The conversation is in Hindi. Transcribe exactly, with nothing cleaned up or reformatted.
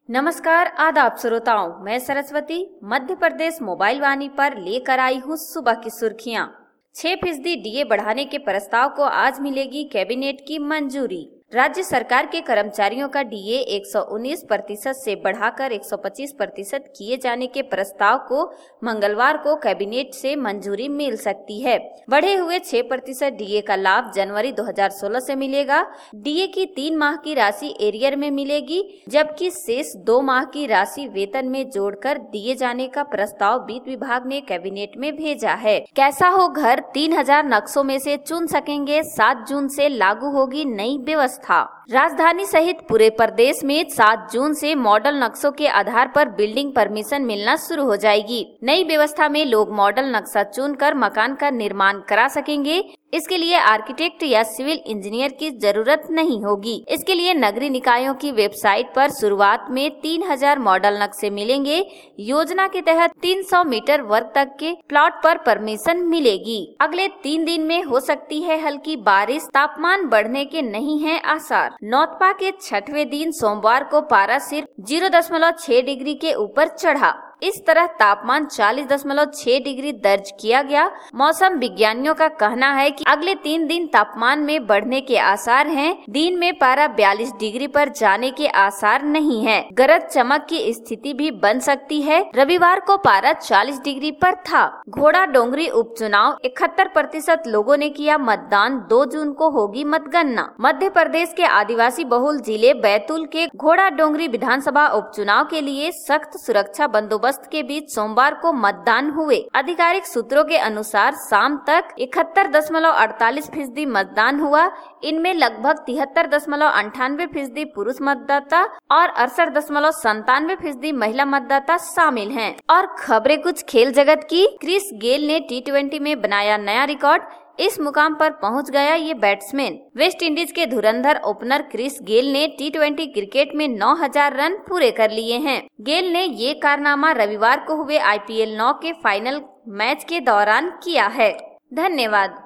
नमस्कार, आदाब श्रोताओं, मैं सरस्वती मध्य प्रदेश मोबाइल वाणी पर लेकर आई हूँ सुबह की सुर्खियाँ। छह फीसदी डीए बढ़ाने के प्रस्ताव को आज मिलेगी कैबिनेट की मंजूरी। राज्य सरकार के कर्मचारियों का डीए एक सौ उन्नीस प्रतिशत से बढ़ाकर एक सौ पच्चीस प्रतिशत किए जाने के प्रस्ताव को मंगलवार को कैबिनेट से मंजूरी मिल सकती है। बढ़े हुए छह प्रतिशत डीए का लाभ जनवरी दो हज़ार सोलह से मिलेगा। डीए की तीन माह की राशि एरियर में मिलेगी, जबकि शेष दो माह की राशि वेतन में जोड़कर दिए जाने का प्रस्ताव वित्त विभाग ने कैबिनेट में भेजा है। कैसा हो घर, तीन हजार नक्शों में से चुन सकेंगे। सात जून से लागू होगी नई व्यवस्था। राजधानी सहित पूरे प्रदेश में सात जून से मॉडल नक्शों के आधार पर बिल्डिंग परमिशन मिलना शुरू हो जाएगी। नई व्यवस्था में लोग मॉडल नक्शा चुनकर मकान का निर्माण करा सकेंगे। इसके लिए आर्किटेक्ट या सिविल इंजीनियर की जरूरत नहीं होगी। इसके लिए नगरीय निकायों की वेबसाइट पर शुरुआत में तीन हजार मॉडल नक्शे मिलेंगे। योजना के तहत तीन सौ मीटर वर्ग तक के प्लॉट पर परमिशन मिलेगी। अगले तीन दिन में हो सकती है हल्की बारिश। तापमान बढ़ने के नहीं है आसार। नौतपा के छठवें दिन सोमवार को पारा सिर्फ जीरो दशमलव छह डिग्री के ऊपर चढ़ा। इस तरह तापमान चालीस दशमलव छह डिग्री दर्ज किया गया। मौसम विज्ञानियों का कहना है कि अगले तीन दिन तापमान में बढ़ने के आसार हैं। दिन में पारा बयालीस डिग्री पर जाने के आसार नहीं है। गरज चमक की स्थिति भी बन सकती है। रविवार को पारा चालीस डिग्री पर था। घोड़ा डोंगरी उपचुनाव इकहत्तर प्रतिशत लोगों ने किया मतदान। दो जून को होगी मतगणना। मध्य प्रदेश के आदिवासी बहुल जिले बैतूल के घोड़ा डोंगरी विधानसभा उपचुनाव के लिए सख्त सुरक्षा बंदोबस्त के बीच सोमवार को मतदान हुए। आधिकारिक सूत्रों के अनुसार शाम तक इकहत्तर दशमलव अड़तालीस फीसदी मतदान हुआ। इनमें लगभग तिहत्तर दशमलव अंठानवे फीसदी पुरुष मतदाता और अड़सठ दशमलव संतानवे फीसदी महिला मतदाता शामिल हैं। और खबरें कुछ खेल जगत की। क्रिस गेल ने टी ट्वेंटी में बनाया नया रिकॉर्ड। इस मुकाम पर पहुंच गया ये बैट्समैन। वेस्ट इंडीज के धुरंधर ओपनर क्रिस गेल ने टी ट्वेंटी क्रिकेट में नौ हजार रन पूरे कर लिए हैं। गेल ने ये कारनामा रविवार को हुए आई पी एल नौ के फाइनल मैच के दौरान किया है। धन्यवाद।